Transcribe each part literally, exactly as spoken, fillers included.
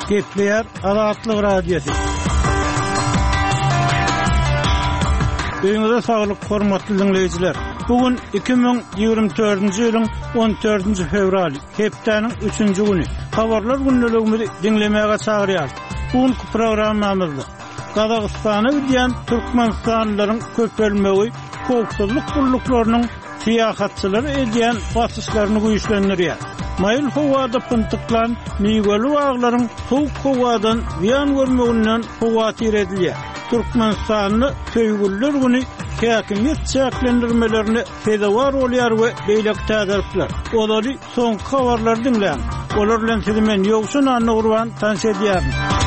Gepleyer Azatlyk Radiosu. Öňüňizde saglyk, hormatly dinleýijiler. Bugün iki bin ýygrimi dördünji ýylyň on dördünji fevral, hepdeniň üçünji güni. Habarlar günneligimizi dinlemäge çagyrýar. Bugünkü programmamyzda Gazagystany bilen Türkmenistanylaryň köpelmegi, howpsuzlyk gulluklarının siýahatçylary edýän basyşlaryny güýçlendirýär. Mayıl howada pıntıklan meyveli ağların soğuk hovadan ziyan görmeginden hova tiredilýär. Türkmenistanly söýgüller güni häkimiyet çäklendirmelerini fedawar bolýar we beýlek täzirler. Olary soňky habarlar dinlän. Olar bilen sizi men ýogşun anny gurban tanış edýär.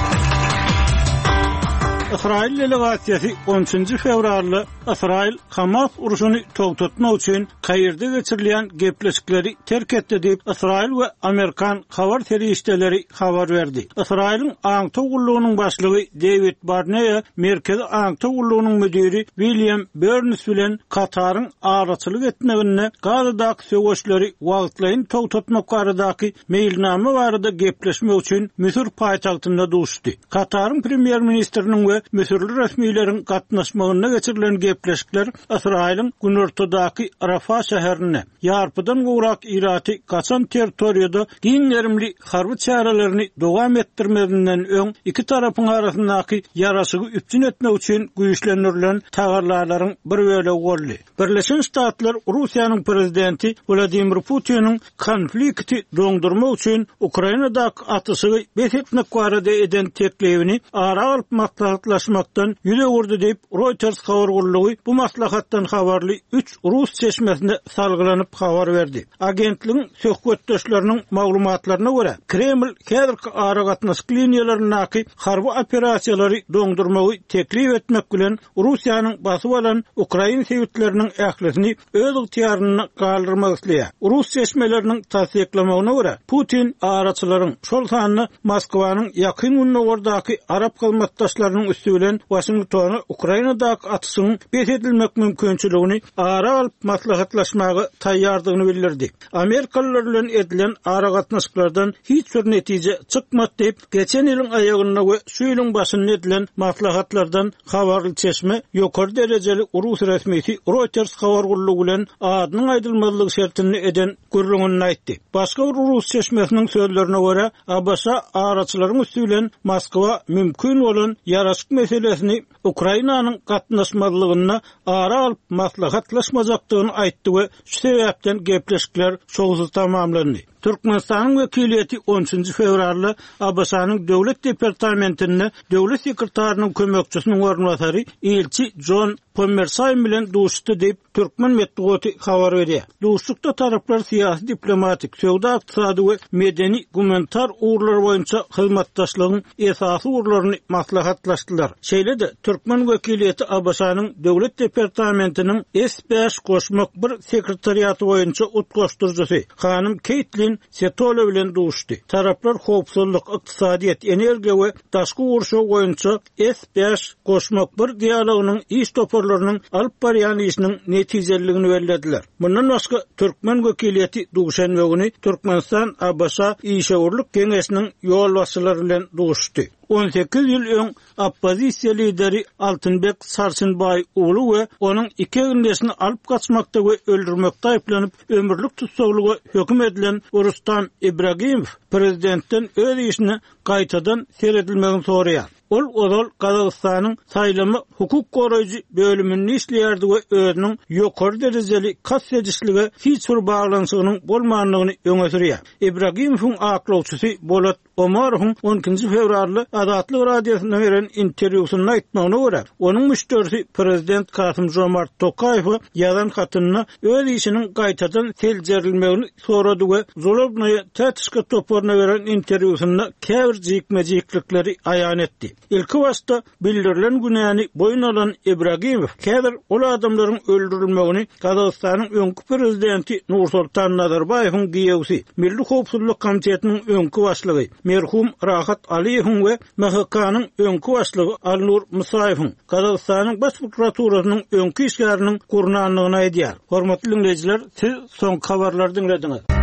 İsrail delegatsiýasy onunçy fevralda İsrail Hamas uruşuny togtatmak üçin Kayrda geçirilýän gepleşikleri terk etdi diýip İsrail we Amerikan habar terişdeleri habar berdi. İsrailň aňty gullugynyň başlygy David Barnea, Merkezi aňty gullugynyň müdiri William Burns bilen Kataryň araçylyk etmegine Gazadaky söwüşleri wagtlaýyn togtatmak baradaky meýilname barada gepleşmek üçin Misir paýtagtynda duşdy. Kataryň premier ministriniň we Misirli resmiýetleriniň gatnaşmagyna geçirilen gepleşikler İsrail'in günortadaky Rafah şäherine ýarpydan gowrak iraty gaçan territoriýada giňerimli harby çarelerini dowam etdirmeginden öň iki tarapyň arasyndaky ýaraşygy üpçün etmek üçin güýçlendirilen tagarlaryň bir bölegi boldy. Birleşen Ştatlar Russiýanyň prezidenti Vladimir Putiniň konflikti doňdurmak üçin Ukrainadaky atysy besetmek barada eden teklibini ara alyp maslahatlaşmakdan ýüze gurdy diýip Reuters habar gullugy bu maslahatdan habarly üç Rus çeşmesinde salgylanyp habar berdi. Agentligiň söhbetdeşleriniň maglumatlaryna görä, Kreml häzirki ara gatnaşyk liniýalaryny harby operasiýalary doňdurmagy teklip etmek bilen Russiýanyň basyp alan Ukraina sewitleriniň ählisini öz ygtyýaryna galdyrmak isleýär. Rus çeşmeleriniň tasdiklamagyna görä, Putin araçylaryň şol sanyny Moskwanyň ýakyn günlerdaky Arap gylmatdaşlarynyň üstü bilen Washingtony Ukrainadaky atysyň besedilmek mümkinçiligini ara alyp maslahatlaşmagy taýýardygyny bildirdi. Amerikalılar bilen edilen ara gatnaşyklardan hiç bir netije çykmady diýip geçen ýylyň aýagyna we şu ýylyň başynda edilen maslahatlardan habarly çeşme ýokary derejeli Rus resmiýeti Reuters habar gullugy bilen adynyň aýdylmazlygy şertini eden gürrüňini aýtdy. Başga bir Rus çeşmesiniň sözlerine görä, Abbasa araçylaryň üstü bilen Moskwa mümkin bolan ýaraşyk meselesini Ukrainanyň gatnaşmazlygyna ara alyp maslahatlaşmajakdygyny aýtdy we şu sebäpden gepleşikler şoňsuz tamamlandy. Türkmenistanyň wekiliýeti onunçy fevralda Abbasanyň döwlet departamentine döwlet sekretarının kömekçisiniň ornatary elçi John Pomersay bilen duşdy diýip Türkmen medeniýeti habar berýär. Duşlukda taraplar siýasy, diplomatik, söwda, ykdysady we medeni gumanitar urlar boýunça hyzmatdaşlygyň esasy urlaryny maslahatlaşdylar. Şeýle-de Türkmen wekiliýeti Abbasanyň döwlet departamentiniň S beş goşmak bir sekretariýaty boýunça utgaşdyrjysy Hanym Caitlin Setolo bilen duşdy. Taraplar howpsuzlyk, ykdysadyýet, energiýa we daşky uruşy boýunça S beş goşmak bir dialogynyň iş toparlarynyň alyp barýan işiniň netijeligini bellädiler. Bundan başga Türkmen wekiliýeti duşanma güni Türkmenistan Abbasa işäwirlik geňeşiniň ýol başçylary bilen duşdy. on sekiz ýyl öň oppozisiýa lideri Altynbek Sarsynbay oğlu we onuň iki gündesini alyp gaçmakda we öldürmekde aýplanyp ömürlük tutsaglyga höküm edilen Rustam Ibragimow prezidentden öz işini gaýtadan seredilmegini soraýar. Ol ozal Gazagystanyň saýlamy hukuk goraýjy bölümini işleýärdi we özüniň ýokary derejeli kassedişlige hiç bir baglanyşygynyň bolmanlygyny öňe sürýär. Ibragimowyň aklawçysy Bolat Omarowyň on ikinji fevralda Azatlyk radiosyna beren interwýusyny aýtmagyna görä, onuň müşterisi prezident Kasym-Jomart Tokaýew ýazan hatyna öz işiniň gaýtadan seljerilmegini sorady we Zolobnaýa tätişke toparna beren interwýusyna käbir jikmejiklikleri aýan etdi. İlki başta bildirilen günäni boyun alan Ibragimow häzir ol adamlaryň öldürilmegini Gazagystanyň öňkü prezidenti Nursultan Nazarbaýewiň giýewsi, Milli Howpsuzlyk Komitetiniň öňkü başlygy merhum Rahat Aliýewiň we M H K-nyň öňkü başlygy Alnur Musaýewiň Gazagystanyň baş prokuraturasynyň öňkü işgäriniň gurnanlygyny aýdýar. Hormatly dinleýijiler, siz soň habarlary dinlediňiz.